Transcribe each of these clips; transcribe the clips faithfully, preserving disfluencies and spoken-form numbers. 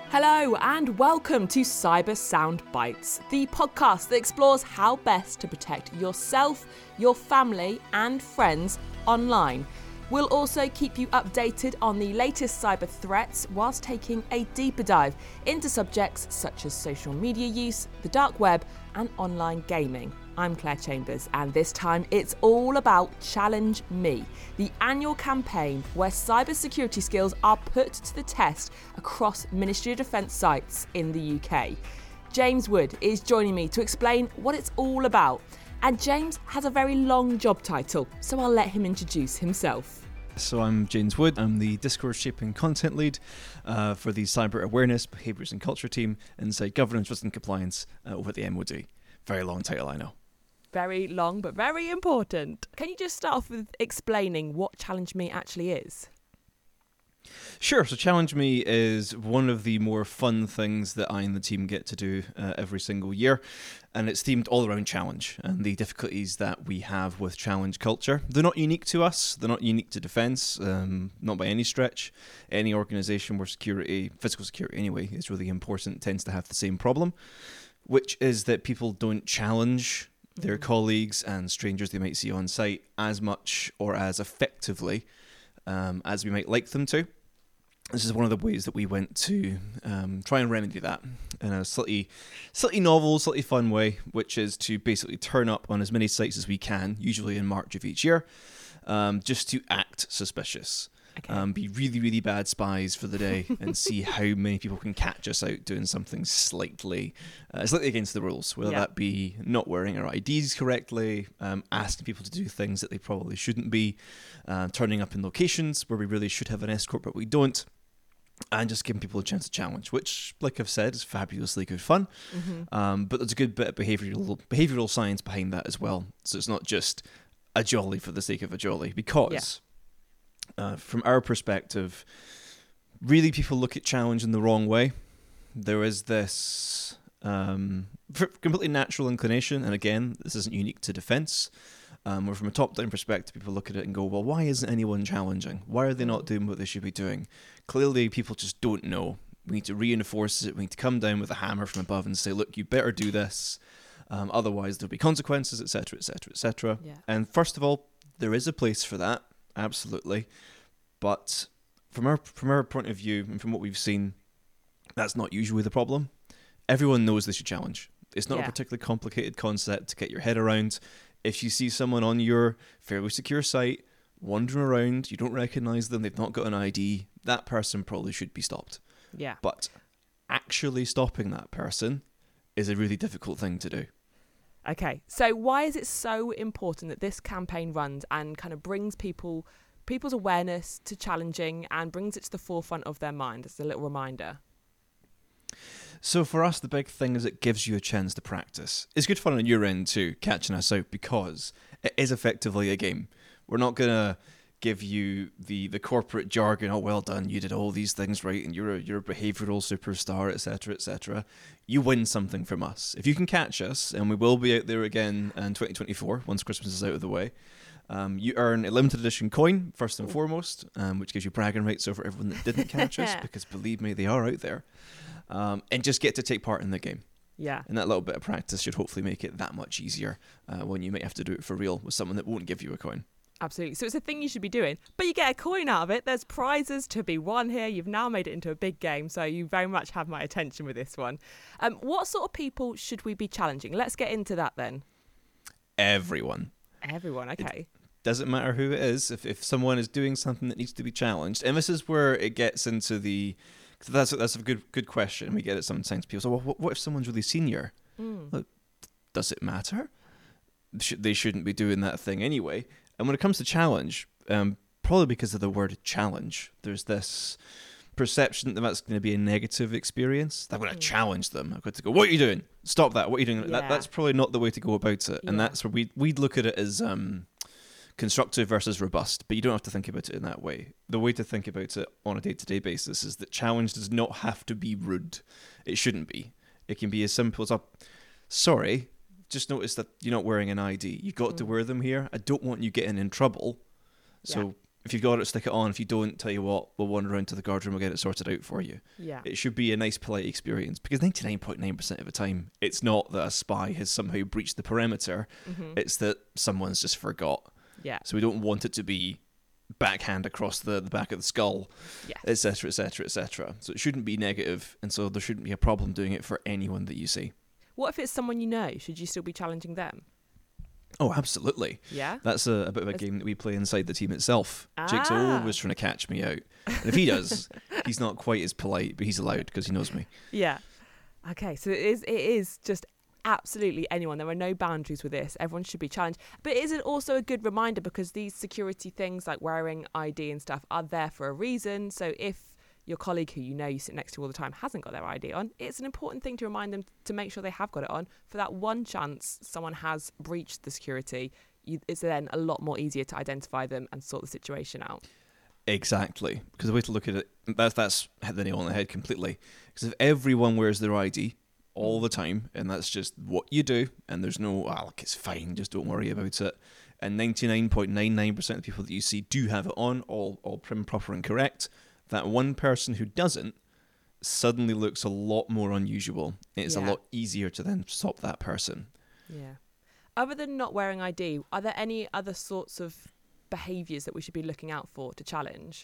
Hello and welcome to Cyber Sound Bites, the podcast that explores how best to protect yourself, your family and friends online. We'll also keep you updated on the latest cyber threats whilst taking a deeper dive into subjects such as social media use, the dark web and online gaming. I'm Claire Chambers and this time it's all about Challenge Me, the annual campaign where cybersecurity skills are put to the test across Ministry of Defence sites in the U K. James Wood is joining me to explain what it's all about. And James has a very long job title, so I'll let him introduce himself. So I'm James Wood. I'm the Discourse Shaping Content Lead uh, for the Cyber Awareness, Behaviours and Culture team inside Governance, Risk and Compliance uh, over at the M O D. Very long title, I know. Very long, but very important. Can you just start off with explaining what Challenge Me actually is? Sure. So Challenge Me is one of the more fun things that I and the team get to do uh, every single year. And it's themed all around challenge and the difficulties that we have with challenge culture. They're not unique to us. They're not unique to defence, um, not by any stretch. Any organisation where security, physical security anyway, is really important tends to have the same problem, which is that people don't challenge their colleagues and strangers they might see on site as much or as effectively um, as we might like them to. This is one of the ways that we went to um, try and remedy that in a slightly, slightly novel, slightly fun way, which is to basically turn up on as many sites as we can, usually in March of each year, um, just to act suspicious. Okay. Um, be really, really bad spies for the day and see how many people can catch us out doing something slightly, uh, slightly against the rules, whether yeah. that be not wearing our I Ds correctly, um, asking people to do things that they probably shouldn't be, uh, turning up in locations where we really should have an escort but we don't, and just giving people a chance to challenge, which, like I've said, is fabulously good fun. Mm-hmm. Um, but there's a good bit of behavioural behavioural science behind that as well. So it's not just a jolly for the sake of a jolly, because... Yeah. Uh, from our perspective, really people look at challenge in the wrong way. There is this um, completely natural inclination, and again, this isn't unique to defence, um, where from a top-down perspective, people look at it and go, well, why isn't anyone challenging? Why are they not doing what they should be doing? Clearly, people just don't know. We need to reinforce it. We need to come down with a hammer from above and say, look, you better do this. Um, otherwise, there'll be consequences, et cetera, et cetera, et cetera. Yeah. And first of all, there is a place for that. Absolutely. But from our from our point of view and from what we've seen, that's not usually the problem. Everyone knows they should challenge. It's not yeah. a particularly complicated concept to get your head around. If you see someone on your fairly secure site wandering around, you don't recognise them, they've not got an I D, that person probably should be stopped. Yeah. But actually stopping that person is a really difficult thing to do. Okay, so why is it so important that this campaign runs and kind of brings people people's awareness to challenging and brings it to the forefront of their mind as a little reminder? So for us, the big thing is it gives you a chance to practice. It's good fun on your end too, catching us out, because it is effectively a game. We're not going to give you the, the corporate jargon, oh, well done, you did all these things right, and you're a, you're a behavioural superstar, et cetera, et cetera. You win something from us. If you can catch us, and we will be out there again in twenty twenty-four, once Christmas is out of the way, um, you earn a limited edition coin, first and foremost, um, which gives you bragging rights over everyone that didn't catch us, because believe me, they are out there. Um, and just get to take part in the game. Yeah. And that little bit of practice should hopefully make it that much easier uh, when you might have to do it for real with someone that won't give you a coin. Absolutely. So it's a thing you should be doing, but you get a coin out of it. There's prizes to be won here. You've now made it into a big game, so you very much have my attention with this one. Um, what sort of people should we be challenging? Let's get into that then. Everyone. Everyone, okay. It doesn't matter who it is. If if someone is doing something that needs to be challenged, and this is where it gets into the... That's, that's a good good question. We get it sometimes. People say, well, what, what if someone's really senior? Mm. Look, does it matter? They shouldn't be doing that thing anyway. And when it comes to challenge, um, probably because of the word challenge, there's this perception that that's going to be a negative experience. I'm going to mm. challenge them. I've got to go, what are you doing? Stop that. What are you doing? Yeah. That, that's probably not the way to go about it. Yeah. And that's where we, we'd look at it as um, constructive versus robust, but you don't have to think about it in that way. The way to think about it on a day-to-day basis is that challenge does not have to be rude. It shouldn't be. It can be as simple as, oh, sorry, just noticed that you're not wearing an I D. You got mm. to wear them here. I don't want you getting in trouble. So yeah. If you've got it, stick it on. If you don't, tell you what, we'll wander around to the guard room, we'll get it sorted out for you. Yeah. It should be a nice, polite experience, because ninety-nine point nine percent of the time, it's not that a spy has somehow breached the perimeter. Mm-hmm. It's that someone's just forgot. Yeah. So we don't want it to be backhand across the, the back of the skull, Yes. et cetera, et cetera, et cetera. So it shouldn't be negative, and so there shouldn't be a problem doing it for anyone that you see. What if it's someone you know? Should you still be challenging them? Oh, absolutely. Yeah. That's a, a bit of a That's... game that we play inside the team itself. Ah. Jake's always trying to catch me out. And if he does, he's not quite as polite, but he's allowed because he knows me. Yeah. Okay, so it is, it is just absolutely anyone. There are no boundaries with this. Everyone should be challenged. But is it also a good reminder, because these security things like wearing I D and stuff are there for a reason. So if your colleague who you know you sit next to all the time hasn't got their I D on, it's an important thing to remind them to make sure they have got it on. For that one chance someone has breached the security, you, it's then a lot more easier to identify them and sort the situation out. Exactly. Because the way to look at it, that's, that's hit the nail on the head completely. Because if everyone wears their I D all the time, and that's just what you do, and there's no, oh, look, it's fine, just don't worry about it, and ninety-nine point nine nine percent of the people that you see do have it on, all, all prim, proper and correct, that one person who doesn't suddenly looks a lot more unusual. It's Yeah. a lot easier to then stop that person. Yeah. Other than not wearing I D, are there any other sorts of behaviours that we should be looking out for to challenge?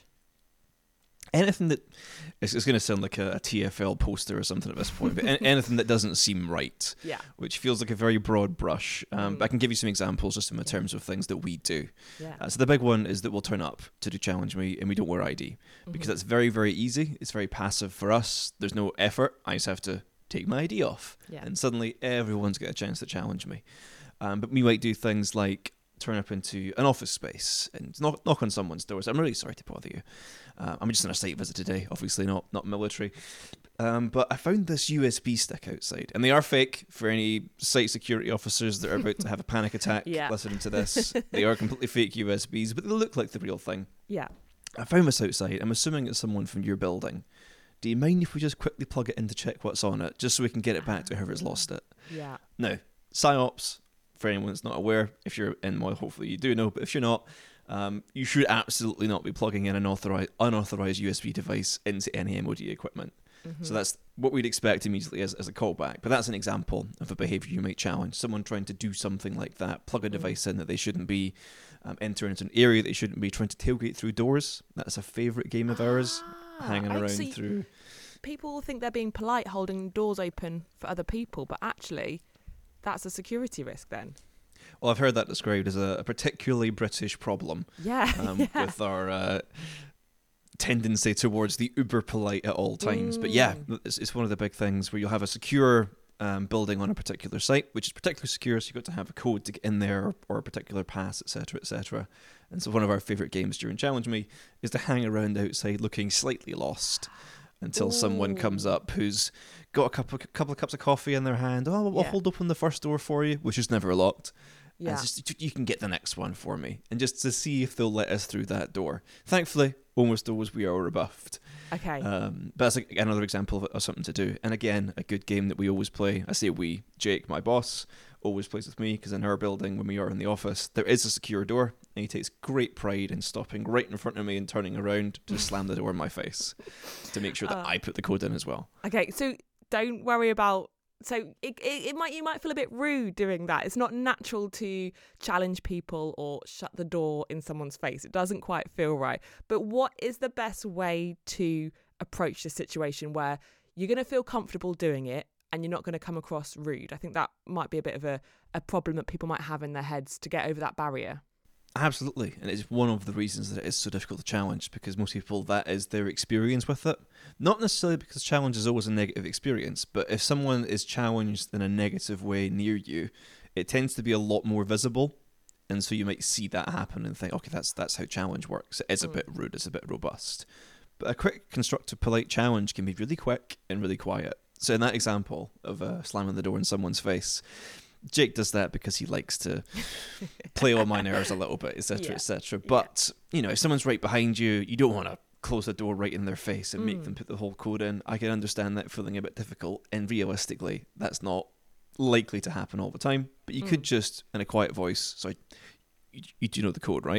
Anything that, it's, it's going to sound like a, a T F L poster or something at this point, but an- anything that doesn't seem right, Yeah. which feels like a very broad brush. Um, Mm. But I can give you some examples just in terms of things that we do. Yeah. Uh, so the big one is that we'll turn up to do Challenge Me and we don't wear I D, because Mhm. that's very, very easy. It's very passive for us. There's no effort. I just have to take my I D off, Yeah. and suddenly everyone's got a chance to challenge me. Um, but we might do things like turn up into an office space and knock, knock on someone's doors. I'm really sorry to bother you. Uh, I'm just on a site visit today, obviously not not military. Um, but I found this U S B stick outside, and they are fake for any site security officers that are about to have a panic attack Yeah. listening to this. They are completely fake U S Bs, but they look like the real thing. Yeah. I found this outside. I'm assuming it's someone from your building. Do you mind if we just quickly plug it in to check what's on it, just so we can get it back to whoever's lost it? Yeah. Now, PsyOps, for anyone that's not aware, if you're in Mo, hopefully you do know, but if you're not, um, you should absolutely not be plugging in an authorized, unauthorized U S B device into any M O D equipment. Mm-hmm. So that's what we'd expect immediately as, as a callback. But that's an example of a behavior you might challenge. Someone trying to do something like that, plug a device in that they shouldn't be, um, enter into an area they shouldn't be, trying to tailgate through doors. That's a favourite game of ours, Ah, hanging I around see. through... People think they're being polite, holding doors open for other people, but actually, that's a security risk then. Well, I've heard that described as a, a particularly British problem. Yeah. Um, yeah. with our uh, tendency towards the uber polite at all times. Mm. But yeah, it's, it's one of the big things where you'll have a secure um, building on a particular site, which is particularly secure, so you've got to have a code to get in there, or, or a particular pass, et cetera, et cetera. And so one of our favourite games during Challenge Me is to hang around outside looking slightly lost until Ooh. someone comes up who's got a couple, a couple of cups of coffee in their hand. Oh, I'll yeah. hold open the first door for you, which is never locked. Yeah. And just, you can get the next one for me. And just to see if they'll let us through that door. Thankfully, almost always we are rebuffed. Okay. Um, but that's a, another example of, of something to do. And again, a good game that we always play. I say we, Jake, my boss, always plays with me, because in our building, when we are in the office, there is a secure door. And he takes great pride in stopping right in front of me and turning around to slam the door in my face to make sure that uh, I put the code in as well. Okay, so don't worry about... So it, it it might you might feel a bit rude doing that. It's not natural to challenge people or shut the door in someone's face. It doesn't quite feel right. But what is the best way to approach the situation where you're going to feel comfortable doing it and you're not going to come across rude? I think that might be a bit of a, a problem that people might have in their heads to get over that barrier. Absolutely, and it's one of the reasons that it is so difficult to challenge, because most people, that is their experience with it. Not necessarily because challenge is always a negative experience, but if someone is challenged in a negative way near you, it tends to be a lot more visible, and so you might see that happen and think, okay, that's that's how challenge works. It is a mm. bit rude, it's a bit robust. But a quick, constructive, polite challenge can be really quick and really quiet. So in that example of uh, slamming the door in someone's face, Jake does that because he likes to play on my nerves a little bit, et cetera, yeah. et cetera. But, yeah. you know, if someone's right behind you, you don't want to close the door right in their face and mm. make them put the whole code in. I can understand that feeling a bit difficult, and realistically, that's not likely to happen all the time. But you mm. could just, in a quiet voice, so you, you do know the code, right?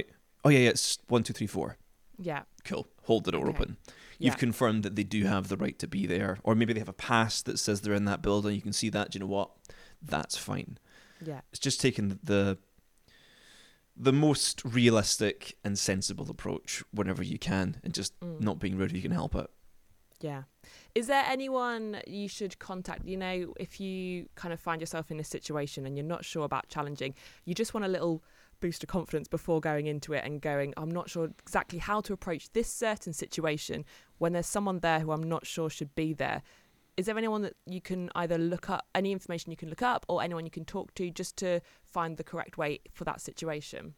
Oh yeah, yeah, it's one, two, three, four. Yeah. Cool. Hold the door Okay. open. You've Yeah. confirmed that they do have the right to be there, or maybe they have a pass that says they're in that building. You can see that. Do you know what? That's fine. Yeah. It's just taking the the most realistic and sensible approach whenever you can, and just Mm. not being rude if you can help it. Yeah. Is there anyone you should contact? You know, if you kind of find yourself in this situation and you're not sure about challenging, you just want a little boost of confidence before going into it and going, I'm not sure exactly how to approach this certain situation when there's someone there who I'm not sure should be there. Is there anyone that you can either look up, any information you can look up, or anyone you can talk to just to find the correct way for that situation?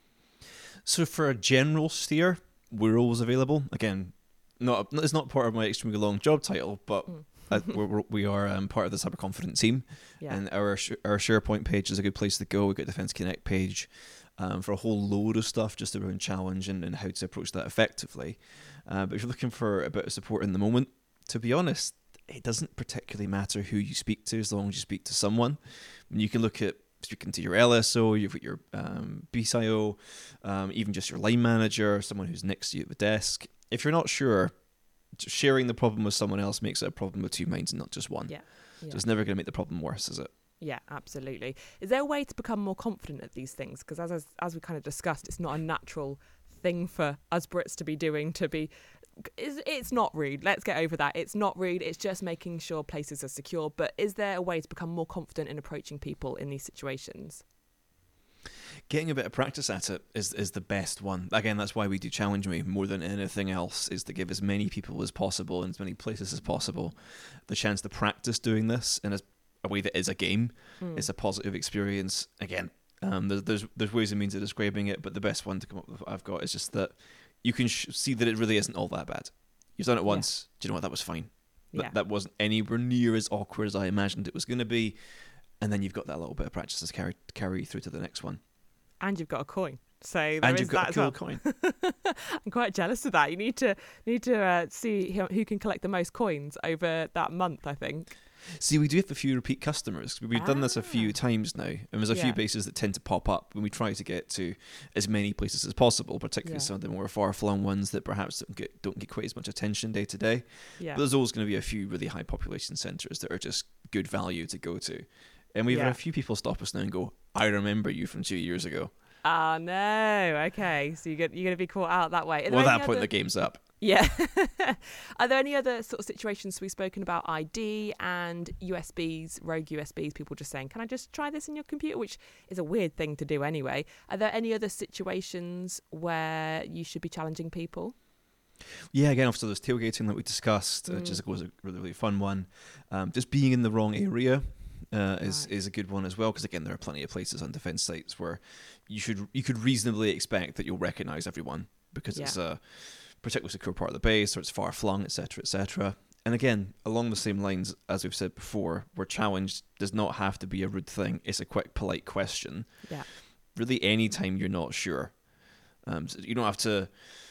So for a general steer, we're always available. Again, not it's not part of my extremely long job title, but Mm. uh, we're, we're, we are um, part of the Cyber Confident team, Yeah. and our sh- our SharePoint page is a good place to go. We've got Defence Connect page um, for a whole load of stuff just around challenge and, and how to approach that effectively. Uh, but if you're looking for a bit of support in the moment, to be honest, it doesn't particularly matter who you speak to as long as you speak to someone. You can look at speaking to your L S O, you've got your um, B C I O, um, even just your line manager, someone who's next to you at the desk. If you're not sure, sharing the problem with someone else makes it a problem with two minds and not just one. Yeah. Yeah. So it's never going to make the problem worse, is it? Yeah, absolutely. Is there a way to become more confident at these things? Because as, as as we kind of discussed, it's not a natural thing for us Brits to be doing, to be... It's, it's not rude. Let's get over that. It's not rude. It's just making sure places are secure. But is there a way to become more confident in approaching people in these situations? Getting a bit of practice at it is is the best one. Again, that's why we do Challenge Me more than anything else, is to give as many people as possible in as many places as possible the chance to practice doing this in a, a way that is a game. Mm. It's a positive experience. Again, um, there's, there's there's ways and means of describing it, but the best one to come up with I've got is just that you can sh- see that it really isn't all that bad. You've done it once. Yeah. Do you know what? That was fine. Yeah. That, that wasn't anywhere near as awkward as I imagined it was going to be. And then you've got that little bit of practice to carry carry through to the next one. And you've got a coin. So there and is you've got that a cool as well. coin. I'm quite jealous of that. You need to need to uh, see who, who can collect the most coins over that month, I think. See, we do have a few repeat customers. We've ah. done this a few times now, and there's a yeah. few bases that tend to pop up when we try to get to as many places as possible, particularly yeah. some of the more far-flung ones that perhaps don't get don't get quite as much attention day to day. Yeah. But there's always going to be a few really high population centres that are just good value to go to. And we've yeah. had a few people stop us now and go, I remember you from two years ago. Oh, no. Okay. So you're going you're to be caught out that way. Well, at that point, other... the game's up. Yeah. Are there any other sort of situations we've spoken about I D and U S Bs, rogue U S Bs, people just saying, can I just try this in your computer? Which is a weird thing to do anyway. Are there any other situations where you should be challenging people? Yeah, again, after this tailgating that we discussed, mm. which is was a really, really fun one. Um, just being in the wrong area. Uh, is right. is a good one as well, because again there are plenty of places on defence sites where you should you could reasonably expect that you'll recognise everyone because yeah. it's a particularly secure part of the base or it's far flung, etc, etc. And again, along the same lines as we've said before, where challenge does not have to be a rude thing. It's a quick, polite question. Yeah. Really, any time you're not sure, um, so you don't have to.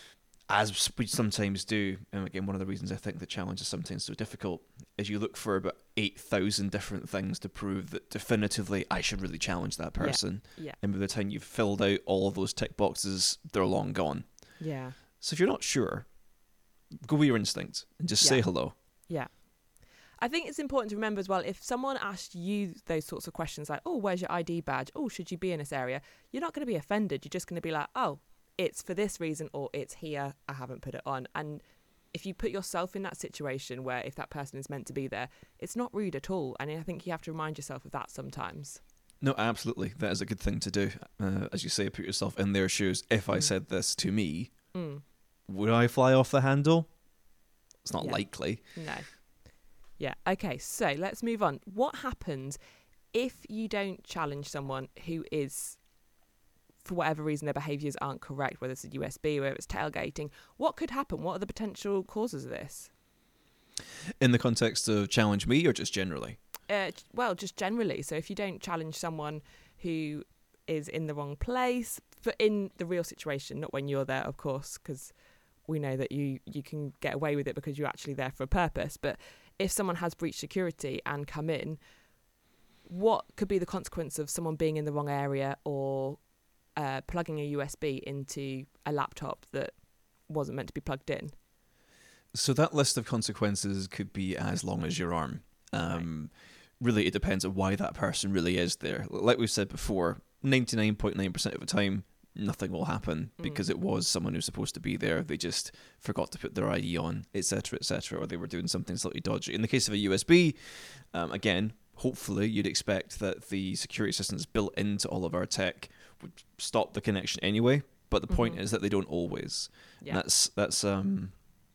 As we sometimes do, and again, one of the reasons I think the challenge is sometimes so difficult is you look for about eight thousand different things to prove that definitively I should really challenge that person. Yeah. yeah. And by the time you've filled out all of those tick boxes, they're long gone. Yeah. So if you're not sure, go with your instinct and just yeah. say hello. Yeah. I think it's important to remember as well, if someone asked you those sorts of questions like, oh, where's your I D badge? Oh, should you be in this area? You're not going to be offended. You're just going to be like, oh, it's for this reason, or it's here, I haven't put it on. And if you put yourself in that situation where if that person is meant to be there, it's not rude at all. And I think you have to remind yourself of that sometimes. No, absolutely. That is a good thing to do. Uh, as you say, put yourself in their shoes. If mm. I said this to me, mm. would I fly off the handle? It's not yeah. likely. No. Yeah. Okay, so let's move on. What happens if you don't challenge someone who is... for whatever reason their behaviours aren't correct, whether it's a U S B, whether it's tailgating? What could happen? What are the potential causes of this? In the context of challenge me or just generally? Uh, well, just generally. So if you don't challenge someone who is in the wrong place, for in the real situation, not when you're there, of course, because we know that you, you can get away with it because you're actually there for a purpose. But if someone has breached security and come in, what could be the consequence of someone being in the wrong area or uh, plugging a U S B into a laptop that wasn't meant to be plugged in. So that list of consequences could be as long as your arm. Um, right. Really, it depends on why that person really is there. Like we've said before, ninety-nine point nine percent of the time, nothing will happen because mm. it was someone who's supposed to be there. They just forgot to put their I D on, et cetera, et cetera, or they were doing something slightly dodgy. In the case of a U S B, um, again, hopefully you'd expect that the security systems built into all of our tech would stop the connection anyway. But the mm-hmm. point is that they don't always. Yeah. That's that's um.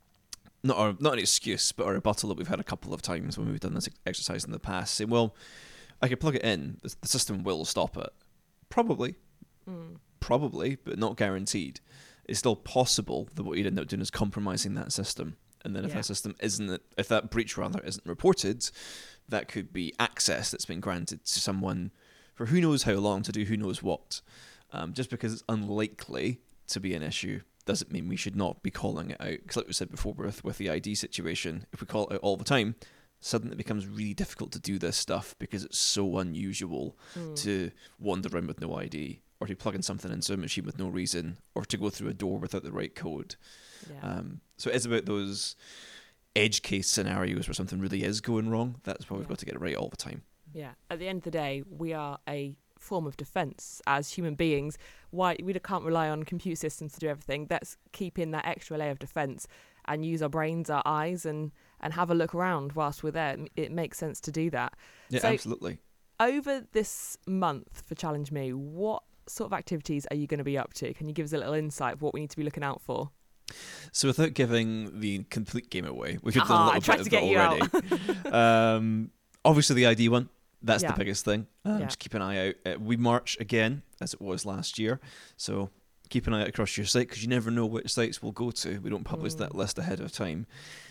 Not our, not an excuse, but a rebuttal that we've had a couple of times when we've done this exercise in the past, saying, well, I could plug it in, the, the system will stop it. Probably. Mm. Probably, but not guaranteed. It's still possible that what you'd end up doing is compromising that system. And then if yeah. that system isn't, if that breach rather isn't reported, that could be access that's been granted to someone for who knows how long to do who knows what. Um, just because it's unlikely to be an issue doesn't mean we should not be calling it out. Because like we said before with, with the I D situation, if we call it out all the time, suddenly it becomes really difficult to do this stuff because it's so unusual mm. to wander around with no I D, or to plug in something into a machine with no reason, or to go through a door without the right code. Yeah. Um, so it's about those edge case scenarios where something really is going wrong. That's why we've yeah. got to get it right all the time. Yeah. At the end of the day, we are a form of defense as human beings. Why we can't rely on computer systems to do everything. Let's keep in that extra layer of defense and use our brains, our eyes, and and have a look around whilst we're there. It makes sense to do that. Yeah, so absolutely. Over this month for Challenge Me, what sort of activities are you going to be up to? Can you give us a little insight of what we need to be looking out for? So without giving the complete game away, we've done uh-huh, a little I tried bit to of get it you already. um, obviously the I D one. That's yeah. the biggest thing. Um, yeah. Just keep an eye out. Uh, we march again, as it was last year. So keep an eye out across your site, because you never know which sites we'll go to. We don't publish mm. that list ahead of time.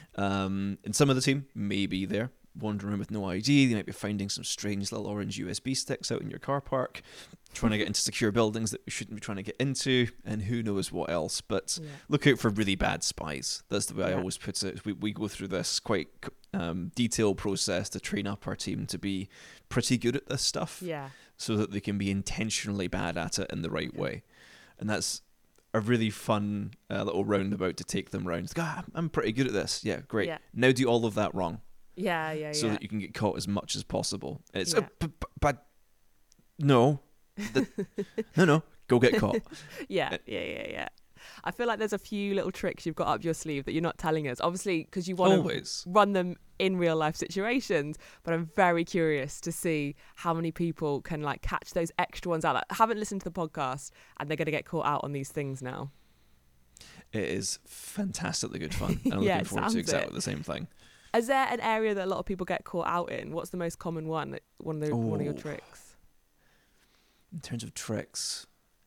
Um, and some of the team may be there, wandering around with no I D. They might be finding some strange little orange U S B sticks out in your car park, trying to get into secure buildings that we shouldn't be trying to get into, and who knows what else. But yeah. look out for really bad spies. That's the way yeah. I always put it. We we go through this quite um, detailed process to train up our team to be pretty good at this stuff, yeah. so that they can be intentionally bad at it in the right yeah. way. And that's a really fun uh, little roundabout to take them round. Like, ah, I'm pretty good at this. Yeah, great. Yeah. Now do all of that wrong. Yeah, yeah, so yeah. that you can get caught as much as possible. And it's, yeah. oh, b- b- but no. The, no, no. Go get caught. yeah, yeah, yeah, yeah. I feel like there's a few little tricks you've got up your sleeve that you're not telling us. Obviously, because you want to run them in real life situations. But I'm very curious to see how many people can like catch those extra ones out that haven't listened to the podcast and they're going to get caught out on these things now. It is fantastically good fun. And I'm yeah, looking forward to exactly it. the same thing. Is there an area that a lot of people get caught out in? What's the most common one? One of the, oh. one of your tricks? In terms of tricks,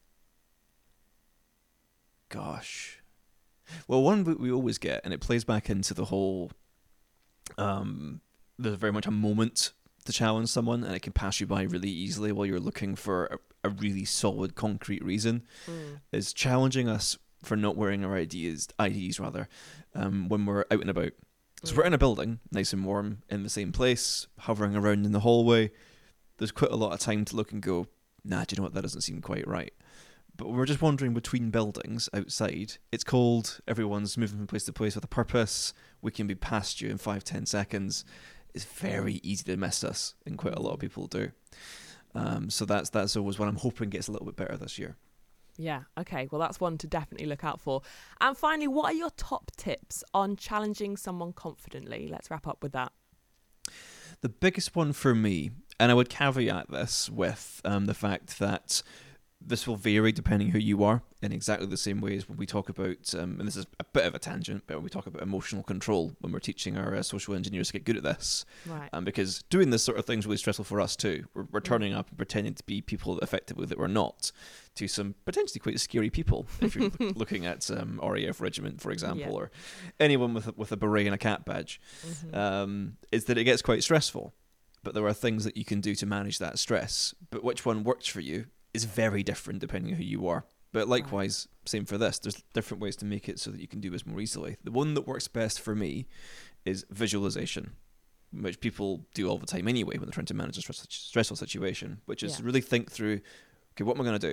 gosh. Well, one that we always get, and it plays back into the whole, um, there's very much a moment to challenge someone, and it can pass you by really easily while you're looking for a, a really solid, concrete reason, mm. is challenging us for not wearing our I Ds, I Ds rather, um, when we're out and about. So mm. we're in a building, nice and warm, in the same place, hovering around in the hallway. There's quite a lot of time to look and go, nah, do you know what, that doesn't seem quite right. But we're just wandering between buildings outside. It's cold, everyone's moving from place to place with a purpose. We can be past you in five, ten seconds. It's very easy to miss us, and quite a lot of people do. Um, so that's that's always what I'm hoping gets a little bit better this year. Yeah, okay. Well, that's one to definitely look out for. And finally, what are your top tips on challenging someone confidently? Let's wrap up with that. The biggest one for me, and I would caveat this with um, the fact that this will vary depending who you are, in exactly the same way as when we talk about, um, and this is a bit of a tangent, but when we talk about emotional control, when we're teaching our uh, social engineers to get good at this. Right. Um, because doing this sort of thing is really stressful for us too. We're, we're turning up and pretending to be people effectively that we're not, to some potentially quite scary people, if you're looking at um, R A F Regiment, for example, yeah. or anyone with a, with a beret and a cat badge, mm-hmm. um, is that it gets quite stressful. But there are things that you can do to manage that stress. But which one works for you is very different depending on who you are. But likewise, same for this. There's different ways to make it so that you can do this more easily. The one that works best for me is visualization, which people do all the time anyway when they're trying to manage a stress, stressful situation, which is yeah. really think through, okay, what am I going to do?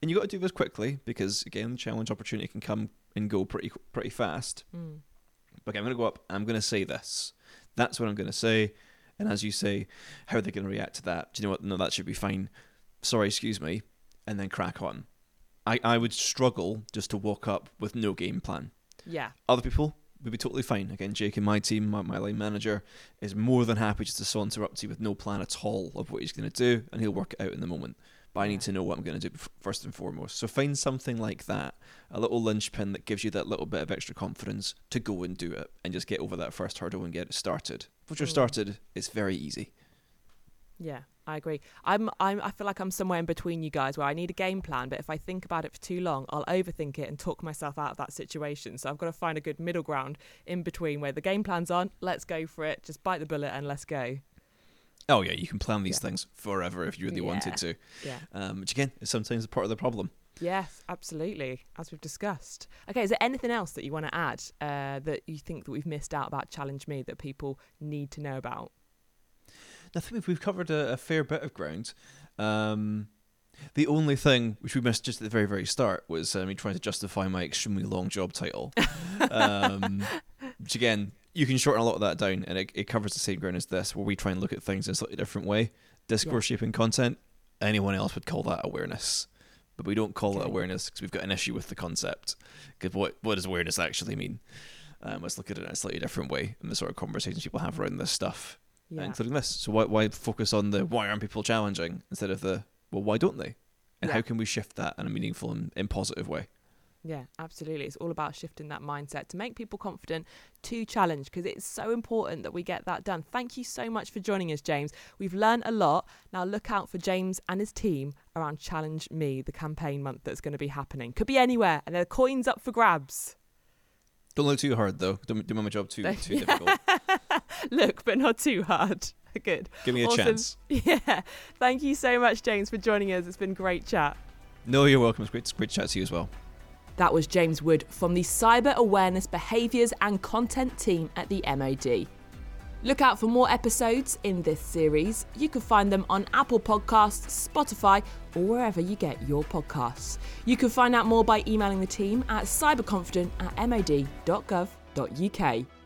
And you got to do this quickly because, again, the challenge opportunity can come and go pretty pretty fast. Mm. Okay, I'm going to go up. I'm going to say this. That's what I'm going to say. And as you say, how are they going to react to that? Do you know what? No, that should be fine. Sorry, excuse me. And then crack on. I, I would struggle just to walk up with no game plan. Yeah. Other people would be totally fine. Again, Jake in my team, my, my line manager, is more than happy just to saunter up to you with no plan at all of what he's going to do, and he'll work it out in the moment. But I need to know what I'm going to do first and foremost. So find something like that, a little linchpin that gives you that little bit of extra confidence to go and do it and just get over that first hurdle and get it started. Once you're started, it's very easy. Yeah, I agree. I'm, I'm, I feel like I'm somewhere in between you guys where I need a game plan, but if I think about it for too long, I'll overthink it and talk myself out of that situation. So I've got to find a good middle ground in between where the game plan's on, let's go for it, just bite the bullet and let's go. Oh, yeah, you can plan these Yeah. things forever if you really Yeah. wanted to. Yeah. Um, which, again, is sometimes part of the problem. Yes, absolutely, as we've discussed. Okay, is there anything else that you want to add uh, that you think that we've missed out about Challenge Me that people need to know about? I think we've, we've covered a, a fair bit of ground. Um, the only thing which we missed just at the very, very start was uh, me trying to justify my extremely long job title. um, which, again, you can shorten a lot of that down, and it, it covers the same ground as this, where we try and look at things in a slightly different way. Discourse Yeah. shaping content, anyone else would call that awareness. But we don't call Okay. it awareness because we've got an issue with the concept. Because what, what does awareness actually mean? Um, let's look at it in a slightly different way in the sort of conversations people have around this stuff. Yeah. Including this. So why why focus on the why aren't people challenging instead of the, well, why don't they? And Yeah. how can we shift that in a meaningful and, and positive way? Yeah, absolutely. It's all about shifting that mindset to make people confident to challenge, because it's so important that we get that done. Thank you so much for joining us, James. We've learned a lot. Now look out for James and his team around Challenge Me, the campaign month that's going to be happening. Could be anywhere, and there are coins up for grabs. Don't look too hard though. Don't do my job too too difficult. Look, but not too hard. Good. Give me a Awesome. chance. Yeah. Thank you so much, James, for joining us. It's been great chat. No, you're welcome. It's great, it's great to chat to you as well. That was James Wood from the Cyber Awareness Behaviours and Content team at the M O D. Look out for more episodes in this series. You can find them on Apple Podcasts, Spotify, or wherever you get your podcasts. You can find out more by emailing the team at cyberconfident at mod dot gov dot uk.